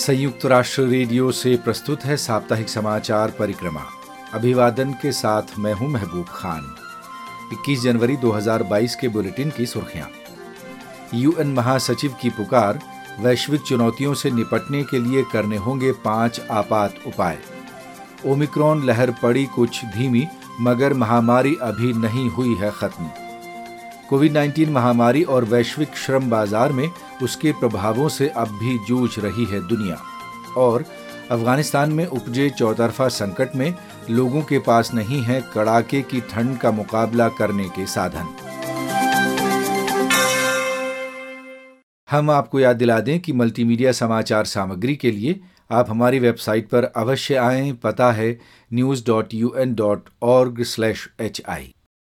संयुक्त राष्ट्र रेडियो से प्रस्तुत है साप्ताहिक समाचार परिक्रमा। अभिवादन के साथ मैं हूं महबूब खान। 21 जनवरी 2022 के बुलेटिन की सुर्खियां। यूएन महासचिव की पुकार, वैश्विक चुनौतियों से निपटने के लिए करने होंगे 5 आपात उपाय। ओमिक्रॉन लहर पड़ी कुछ धीमी, मगर महामारी अभी नहीं हुई है खत्म। कोविड-19 महामारी और वैश्विक श्रम बाजार में उसके प्रभावों से अब भी जूझ रही है दुनिया। और अफगानिस्तान में उपजे चौतरफा संकट में लोगों के पास नहीं है कड़ाके की ठंड का मुकाबला करने के साधन। हम आपको याद दिला दें कि मल्टीमीडिया समाचार सामग्री के लिए आप हमारी वेबसाइट पर अवश्य आएं। पता है news.un.org/hi।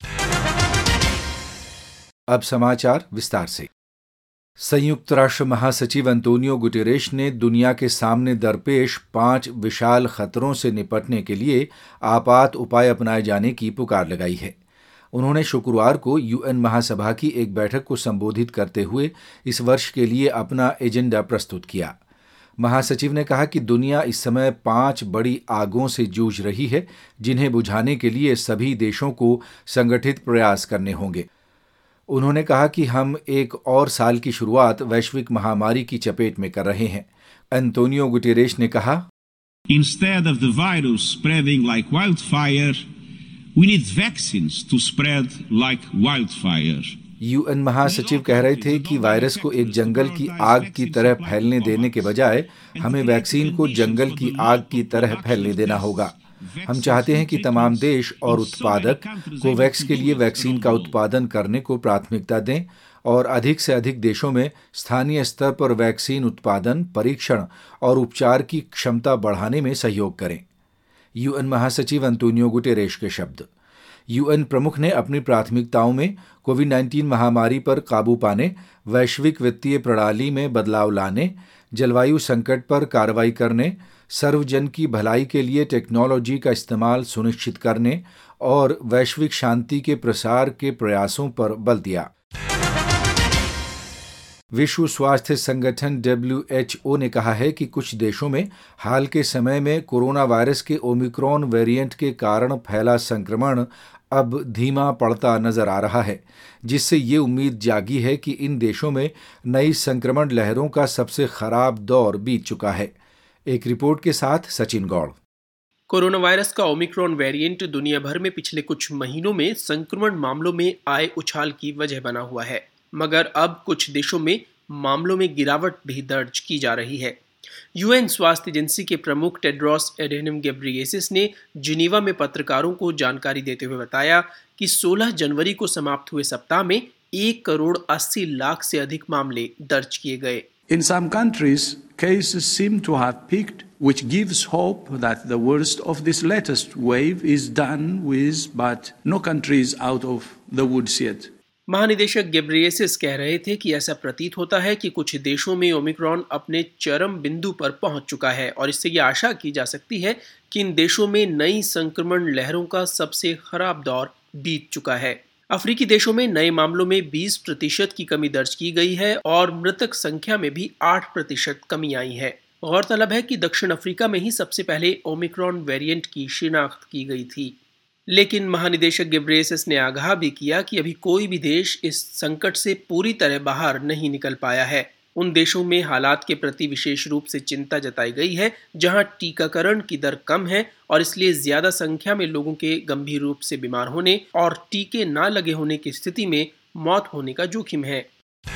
अब समाचार विस्तार से। संयुक्त राष्ट्र महासचिव अंतोनियो गुटेरेश ने दुनिया के सामने दरपेश 5 विशाल खतरों से निपटने के लिए आपात उपाय अपनाए जाने की पुकार लगाई है। उन्होंने शुक्रवार को यूएन महासभा की एक बैठक को संबोधित करते हुए इस वर्ष के लिए अपना एजेंडा प्रस्तुत किया। महासचिव ने कहा कि दुनिया इस समय 5 बड़ी आगों से जूझ रही है, जिन्हें बुझाने के लिए सभी देशों को संगठित प्रयास करने होंगे। उन्होंने कहा कि हम एक और साल की शुरुआत वैश्विक महामारी की चपेट में कर रहे हैं। अंतोनियो गुटेरेश ने कहा, Instead of the virus spreading like wildfire, we need vaccines to spread like wildfire. UN महासचिव कह रहे थे कि वायरस को एक जंगल की आग की तरह फैलने देने के बजाय हमें वैक्सीन को जंगल की आग की तरह फैलने देना होगा। हम चाहते हैं कि तमाम देश और उत्पादक कोवैक्स के लिए वैक्सीन का उत्पादन करने को प्राथमिकता दें और अधिक से अधिक देशों में स्थानीय स्तर पर वैक्सीन उत्पादन, परीक्षण और उपचार की क्षमता बढ़ाने में सहयोग करें। यूएन महासचिव अंतोनियो गुटेरेश के शब्द। यूएन प्रमुख ने अपनी प्राथमिकताओं में कोविड-19 महामारी पर काबू पाने, वैश्विक वित्तीय प्रणाली में बदलाव लाने, जलवायु संकट पर कार्रवाई करने, सर्वजन की भलाई के लिए टेक्नोलॉजी का इस्तेमाल सुनिश्चित करने और वैश्विक शांति के प्रसार के प्रयासों पर बल दिया। विश्व स्वास्थ्य संगठन WHO ने कहा है कि कुछ देशों में हाल के समय में कोरोना वायरस के ओमिक्रॉन वेरिएंट के कारण फैला संक्रमण अब धीमा पड़ता नजर आ रहा है, जिससे ये उम्मीद जागी है कि इन देशों में नई संक्रमण लहरों का सबसे खराब दौर बीत चुका है। एक रिपोर्ट के साथ सचिन गौड़। कोरोना वायरस का ओमिक्रॉन वेरिएंट दुनिया भर में पिछले कुछ महीनों में संक्रमण मामलों में आए उछाल की वजह बना हुआ है, मगर अब कुछ देशों में मामलों में गिरावट भी दर्ज की जा रही है। यूएन स्वास्थ्य एजेंसी के प्रमुख टेड्रोस एडेनम गेब्रियेसस ने जिनीवा में पत्रकारों को जानकारी देते हुए बताया कि 16 जनवरी को समाप्त हुए सप्ताह में 1,80,00,000 से अधिक मामले दर्ज किए गए। In some countries, cases seem to have peaked, which gives hope that the worst of this latest wave is done with, but no country is out of the woods yet. महानिदेशक गेब्रियेसस कह रहे थे कि ऐसा प्रतीत होता है कि कुछ देशों में ओमिक्रॉन अपने चरम बिंदु पर पहुंच चुका है और इससे ये आशा की जा सकती है कि इन देशों में नई संक्रमण लहरों का सबसे खराब दौर बीत चुका है। अफ्रीकी देशों में नए मामलों में 20% की कमी दर्ज की गई है और मृतक संख्या में भी 8% कमी आई है। गौरतलब है कि दक्षिण अफ्रीका में ही सबसे पहले ओमिक्रॉन वेरिएंट की शिनाख्त की गई थी। लेकिन महानिदेशक गेब्रियेसस ने आगाह भी किया कि अभी कोई भी देश इस संकट से पूरी तरह बाहर नहीं निकल पाया है। उन देशों में हालात के प्रति विशेष रूप से चिंता जताई गई है जहां टीकाकरण की दर कम है और इसलिए ज्यादा संख्या में लोगों के गंभीर रूप से बीमार होने और टीके ना लगे होने की स्थिति में मौत होने का जोखिम है।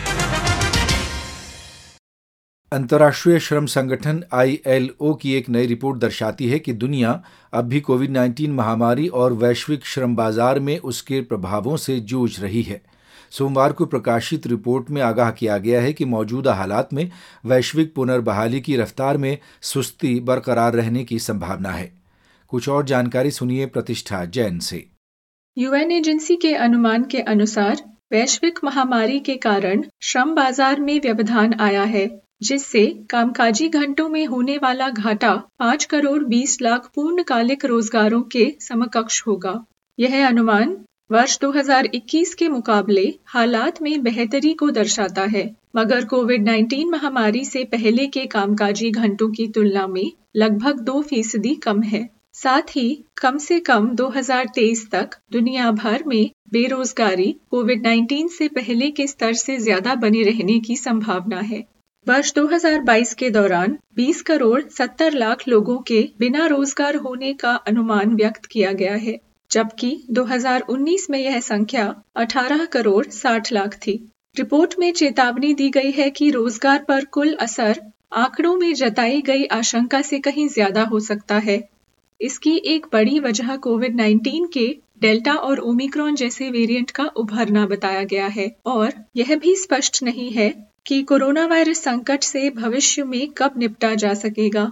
अंतर्राष्ट्रीय श्रम संगठन ILO की एक नई रिपोर्ट दर्शाती है कि दुनिया अब भी कोविड-19 महामारी और वैश्विक श्रम बाजार में उसके प्रभावों से जूझ रही है। सोमवार को प्रकाशित रिपोर्ट में आगाह किया गया है कि मौजूदा हालात में वैश्विक पुनर्बहाली की रफ्तार में सुस्ती बरकरार रहने की संभावना है। कुछ और जानकारी सुनिए प्रतिष्ठा जैन से। यूएन एजेंसी के अनुमान के अनुसार वैश्विक महामारी के कारण श्रम बाजार में व्यवधान आया है, जिससे कामकाजी घंटों में होने वाला घाटा 5 करोड़ 20 लाख पूर्णकालिक रोजगारों के समकक्ष होगा। यह अनुमान वर्ष 2021 के मुकाबले हालात में बेहतरी को दर्शाता है, मगर कोविड-19 महामारी से पहले के कामकाजी घंटों की तुलना में लगभग 2% कम है। साथ ही कम से कम 2023 तक दुनिया भर में बेरोजगारी कोविड-19 से पहले के स्तर से ज्यादा बने रहने की संभावना है। वर्ष 2022 के दौरान 20 करोड़ 70 लाख लोगों के बिना रोजगार होने का अनुमान व्यक्त किया गया है, जबकि 2019 में यह संख्या 18 करोड़ 60 लाख थी। रिपोर्ट में चेतावनी दी गई है कि रोजगार पर कुल असर आंकड़ों में जताई गई आशंका से कहीं ज्यादा हो सकता है। इसकी एक बड़ी वजह कोविड-19 के डेल्टा और ओमिक्रॉन जैसे वेरिएंट का उभरना बताया गया है, और यह भी स्पष्ट नहीं है कि कोरोना वायरस संकट से भविष्य में कब निपटा जा सकेगा।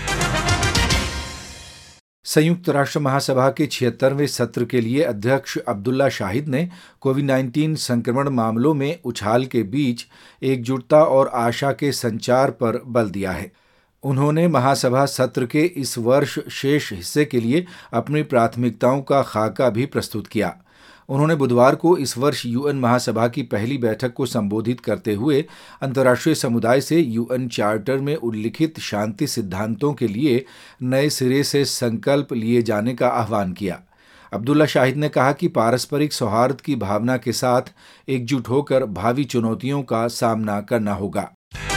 संयुक्त राष्ट्र महासभा के 76वें सत्र के लिए अध्यक्ष अब्दुल्ला शाहिद ने कोविड-19 संक्रमण मामलों में उछाल के बीच एकजुटता और आशा के संचार पर बल दिया है। उन्होंने महासभा सत्र के इस वर्ष शेष हिस्से के लिए अपनी प्राथमिकताओं का खाका भी प्रस्तुत किया। उन्होंने बुधवार को इस वर्ष यूएन महासभा की पहली बैठक को संबोधित करते हुए अंतर्राष्ट्रीय समुदाय से यूएन चार्टर में उल्लिखित शांति सिद्धांतों के लिए नए सिरे से संकल्प लिए जाने का आह्वान किया। अब्दुल्ला शाहिद ने कहा कि पारस्परिक सौहार्द की भावना के साथ एकजुट होकर भावी चुनौतियों का सामना करना होगा।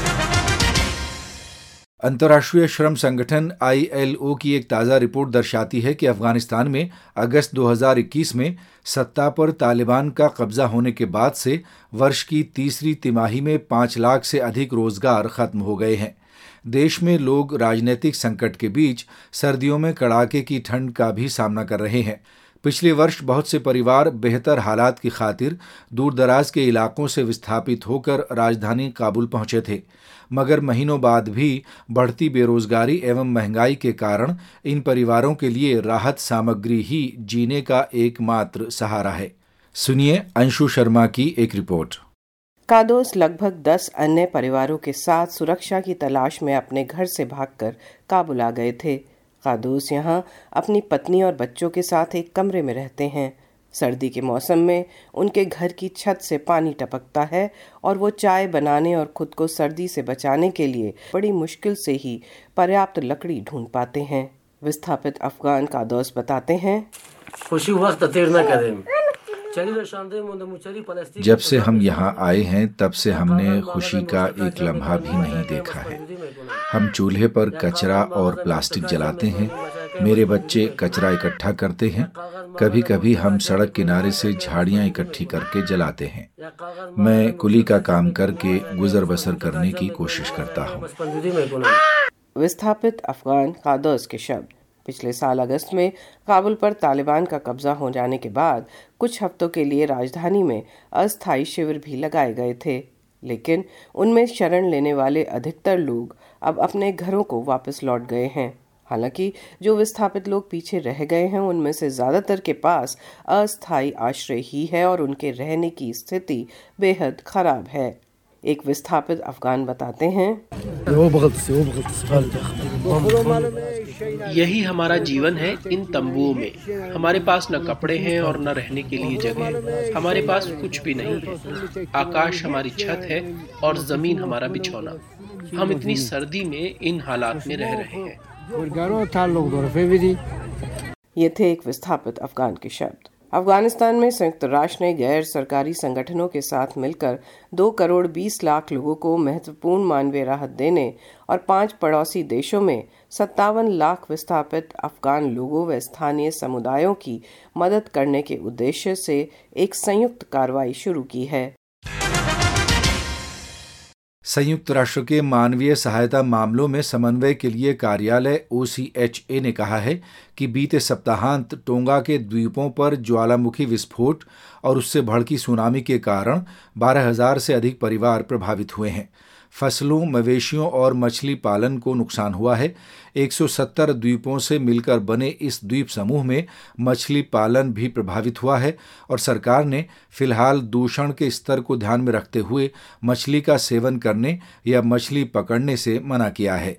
अंतर्राष्ट्रीय श्रम संगठन ILO की एक ताज़ा रिपोर्ट दर्शाती है कि अफगानिस्तान में अगस्त 2021 में सत्ता पर तालिबान का कब्जा होने के बाद से वर्ष की तीसरी तिमाही में 5 लाख से अधिक रोजगार खत्म हो गए हैं। देश में लोग राजनीतिक संकट के बीच सर्दियों में कड़ाके की ठंड का भी सामना कर रहे हैं। पिछले वर्ष बहुत से परिवार बेहतर हालात की खातिर दूरदराज के इलाकों से विस्थापित होकर राजधानी काबुल पहुंचे थे, मगर महीनों बाद भी बढ़ती बेरोजगारी एवं महंगाई के कारण इन परिवारों के लिए राहत सामग्री ही जीने का एकमात्र सहारा है। सुनिए अंशु शर्मा की एक रिपोर्ट। कादोस लगभग 10 अन्य परिवारों के साथ सुरक्षा की तलाश में अपने घर से भागकर काबुल आ गए थे। कादोस यहाँ अपनी पत्नी और बच्चों के साथ एक कमरे में रहते हैं। सर्दी के मौसम में उनके घर की छत से पानी टपकता है और वो चाय बनाने और खुद को सर्दी से बचाने के लिए बड़ी मुश्किल से ही पर्याप्त लकड़ी ढूंढ पाते हैं। विस्थापित अफगान कादोस बताते हैं, जब से हम यहाँ आए हैं तब से हमने खुशी का एक लम्हा भी नहीं देखा है। हम चूल्हे पर कचरा और प्लास्टिक जलाते हैं। मेरे बच्चे कचरा इकट्ठा करते हैं। कभी कभी हम सड़क किनारे से झाड़ियाँ इकट्ठी करके जलाते हैं। मैं कुली का काम करके गुजर बसर करने की कोशिश करता हूँ। विस्थापित अफगान कादोस के शब्द। पिछले साल अगस्त में काबुल पर तालिबान का कब्जा हो जाने के बाद कुछ हफ्तों के लिए राजधानी में अस्थायी शिविर भी लगाए गए थे, लेकिन उनमें शरण लेने वाले अधिकतर लोग अब अपने घरों को वापस लौट गए हैं। हालांकि जो विस्थापित लोग पीछे रह गए हैं उनमें से ज्यादातर के पास अस्थायी आश्रय ही है और उनके रहने की स्थिति बेहद खराब है। एक विस्थापित अफगान बताते हैं, यही हमारा जीवन है। इन तंबुओं में हमारे पास न कपड़े हैं और न रहने के लिए जगह। हमारे पास कुछ भी नहीं है। आकाश हमारी छत है और जमीन हमारा बिछौना। हम इतनी सर्दी में इन हालात में रह रहे हैं। ये थे एक विस्थापित अफगान के शब्द। अफगानिस्तान में संयुक्त राष्ट्र ने गैर सरकारी संगठनों के साथ मिलकर 2 करोड़ 20 लाख लोगों को महत्वपूर्ण मानवीय राहत देने और 5 पड़ोसी देशों में 57 लाख विस्थापित अफगान लोगों व स्थानीय समुदायों की मदद करने के उद्देश्य से एक संयुक्त कार्रवाई शुरू की है। संयुक्त राष्ट्र के मानवीय सहायता मामलों में समन्वय के लिए कार्यालय OCHA ने कहा है कि बीते सप्ताहांत टोंगा के द्वीपों पर ज्वालामुखी विस्फोट और उससे भड़की सुनामी के कारण 12,000 से अधिक परिवार प्रभावित हुए हैं। फसलों, मवेशियों और मछली पालन को नुकसान हुआ है। 170 द्वीपों से मिलकर बने इस द्वीप समूह में मछली पालन भी प्रभावित हुआ है और सरकार ने फिलहाल दूषण के स्तर को ध्यान में रखते हुए मछली का सेवन करने या मछली पकड़ने से मना किया है।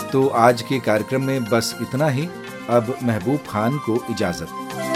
तो आज के कार्यक्रम में बस इतना ही। अब महबूब खान को इजाजत।